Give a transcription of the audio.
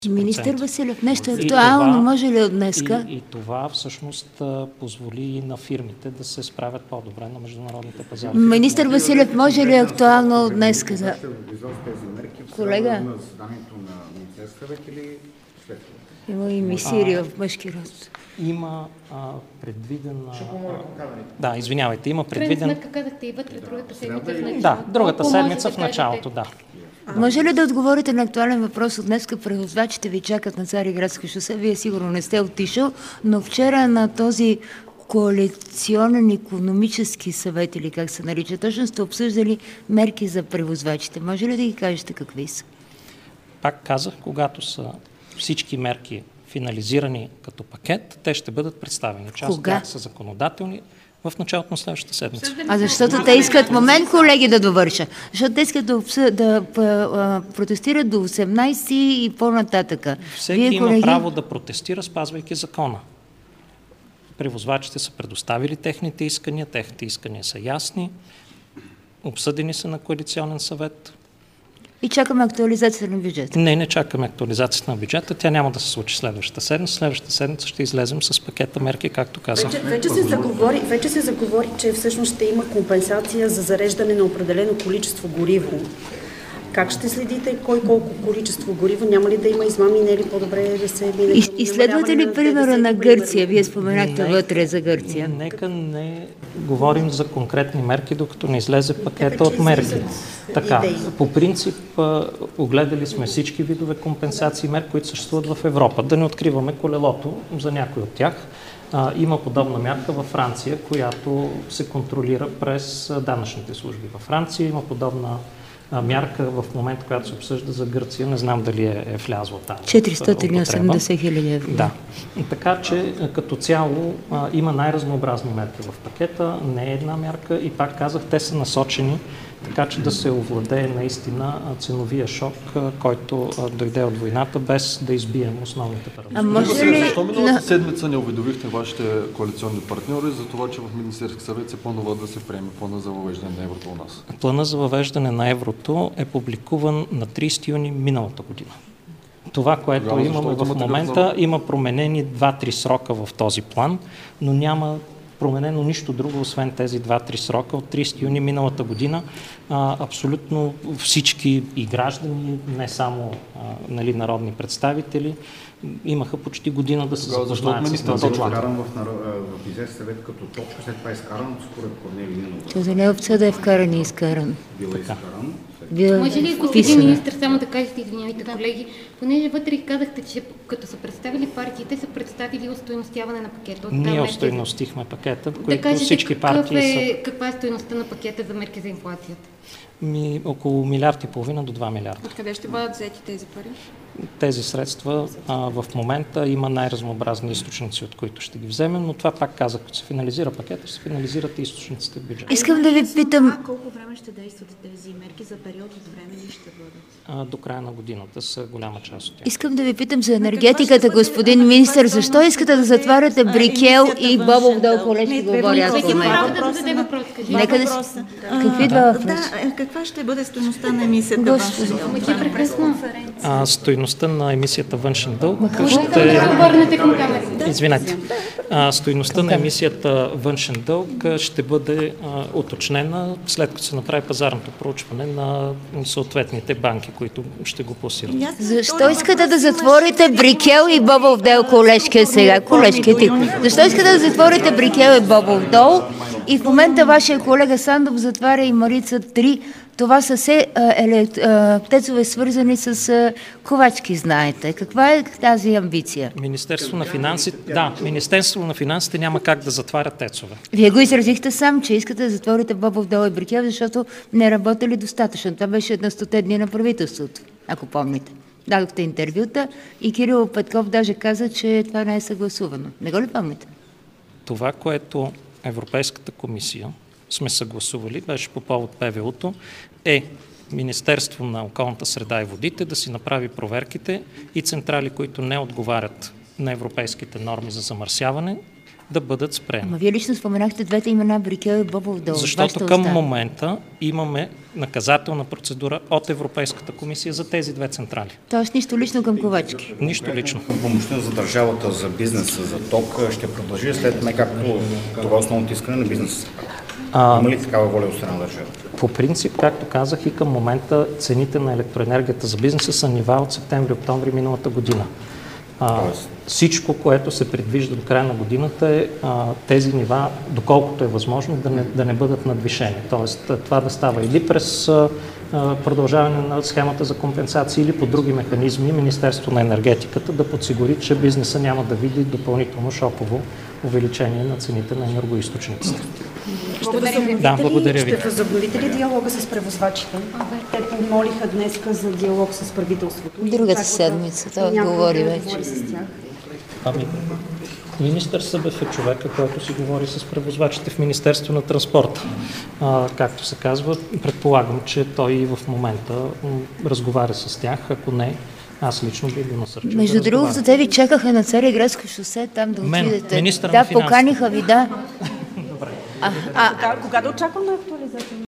Министър Василев, нещо актуално може ли от днеска? И това всъщност позволи и на фирмите да се справят по-добре на международните пазари. Министър Василев, може ли актуално от днеска? Ще тези мерки в Колега? на заседанието на Министерския съвет или след това? Има и мисирия в мъжки род. Има предвидена... Да, извинявайте, има предвиден... Крайна сметка казахте и вътре, другата седмица в началото. Да, другата седмица в началото, да. Може ли да отговорите на актуален въпрос от днеска? Превозвачите ви чакат на Цариградско шосе. Вие сигурно не сте отишъл, но вчера на този коалиционен икономически съвет, или как се нарича, точно сте обсъждали мерки за превозвачите. Може ли да ги кажете какви са? Пак казах, когато са всички мерки финализирани като пакет, те ще бъдат представени. Част от тях са законодателни в началото на следващата седмица. А защото те искат, момент, колеги, да довърша, защото те искат да протестират до 18 и по-нататъка. Всеки има право да протестира, спазвайки закона. Превозвачите са предоставили техните искания са ясни, обсъдени са на коалиционен съвет. И чакаме актуализацията на бюджета. Не чакаме актуализацията на бюджета. Тя няма да се случи следващата седмица. Следващата седмица ще излезем с пакета мерки, както казах. Вече се заговори, че всъщност ще има компенсация за зареждане на определено количество гориво. Как ще следите кой колко количество гориво? Няма ли да има измами, не е ли по-добре да се мине? Изследвате ли примера на Гърция? Вие споменахте вътре за Гърция. Нека не говорим за конкретни мерки, докато не излезе пакета от мерки. Така, по принцип, огледали сме всички видове компенсации и мерки, които съществуват в Европа. Да не откриваме колелото за някой от тях. Има подобна мярка във Франция, която се контролира през данъчните служби. Във Франция има подобна мярка в момента, която се обсъжда за Гърция. Не знам дали е влязла там. 480 хиляди евро. Да. Така че като цяло има най-разнообразни мерки в пакета. Не е една мярка и пак казах, те са насочени така, че да се овладее наистина ценовия шок, който дойде от войната, без да избием основните параметри. Защо миналата седмица не уведомихте вашите коалиционни партньори за това, че в Министерския съвет се планува да се приеме плана за въвеждане на еврото у нас? Плана за въвеждане на еврото е публикуван на 30 юни миналата година. Това, което имаме в момента, има променени 2-3 срока в този план, но няма променено нищо друго, освен тези 2-3 срока. От 30 юни миналата година абсолютно всички и граждани, не само народни представители, имаха почти година да се запознаят с този план. В Министерския съвет като точка, след това е изкаран, според Корнелия Нинова. Това не е опция да е вкаран и изкаран. Била изкаран. Може ли, господин министър, само да кажете, извинявайте, колеги, понеже вътре казахте, че като са представили партиите, са представили устойностяване на пакета. Ние устойностихме пакета, в който всички партии са... Каква е стойността на пакета за мерки за инфлацията? Около 1,5 милиарда до 2 милиарда. Откъде ще бъдат взети тези пари? Тези средства в момента има най-разнообразни източници, от които ще ги вземем, но това пак казах, като се финализира пакета, ще се финализират и източниците в бюджета. Искам да ви питам... Колко време ще действат тези мерки, за период от време ли ще бъдат? До края на годината са голяма част от тях. Искам да ви питам за енергетиката, господин министър. Защо искате да затваряте Брикел и Бобов дол, колежки говоря аз по мен? Нека да си... Какви два въпроса? Каква ще бъде стойността на емисията външен? Стойността на емисията външен дълг Извинете. Стойността на емисията външен дълг ще бъде уточнена след като се направи пазарното проучване на съответните банки, които ще го пласират. Защо искате да затворите Брикел и Бобов дол, колежки сега? Колежки ти. Защо искате да затворите Брикел и Бобов дол и в момента вашия колега Сандов затваря и Марица 3? Това са все тецове свързани с Ковачки, знаете. Каква е тази амбиция? Министерство на финансите няма как да затваря тецове. Вие го изразихте сам, че искате да затворите Бобов дол и Брикел, защото не работили достатъчно. Това беше на 100 дни на правителството, ако помните. Дадохте интервюта и Кирил Петков даже каза, че това не е съгласувано. Не го ли помните? Това, което Европейската комисия сме съгласували, беше по повод ПВУ-то, е Министерство на околната среда и водите да си направи проверките и централи, които не отговарят на европейските норми за замърсяване, да бъдат спрени. Ама вие лично споменахте двете имена Брикел и Бобов дол. Защото към момента имаме наказателна процедура от Европейската комисия за тези две централи. Тоест нищо лично към Ковачки. Нищо лично. Помощта за държавата, за бизнеса, за ток ще продължи след както това основното искане на бизнеса. Има ли такава воля от страна на държавата? По принцип, както казах, и към момента цените на електроенергията за бизнеса са нива от септември-октомври миналата година. Всичко, което се предвижда до края на годината е тези нива, доколкото е възможно, да не бъдат надвишени. Тоест това да става или през продължаване на схемата за компенсации или по други механизми Министерството на енергетиката да подсигури, че бизнеса няма да види допълнително шоково увеличение на цените на енергоизточниците. Благодаря ви. Ще възобновите ли диалога с превозвачите? Те помолиха днес за диалог с правителството. Другата седмица, това говори вече. Министър Събев е човека, който си говори с превозвачите в Министерство на транспорта. Както се казва, предполагам, че той и в момента разговаря с тях. Ако не, аз лично би го насърчил. Между другото, те ви чакаха на Цариградско шосе там да отидете. Министър на финансите. Поканиха ви, да. Кога да очакваме актуализация?